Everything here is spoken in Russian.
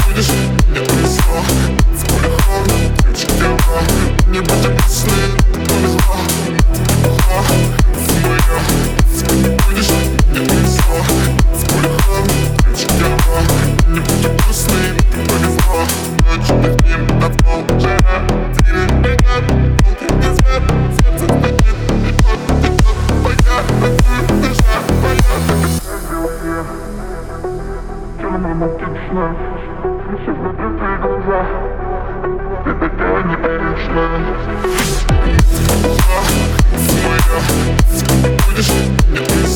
будешь, не повезло. Холодно, ключик тепла. Не будь опасной, повезло. Моя, не будешь, не повезло. Холодно, ключик тепла. Не будь опасной, повезло. Ночью мы с ним на пол, жара. Тире, бегат, волки не спят. Сердце стучит, и тот, моя, танцует душа моя. Романтично, все закрытые глаза. Ты такая непривычная. Моя, будешь, не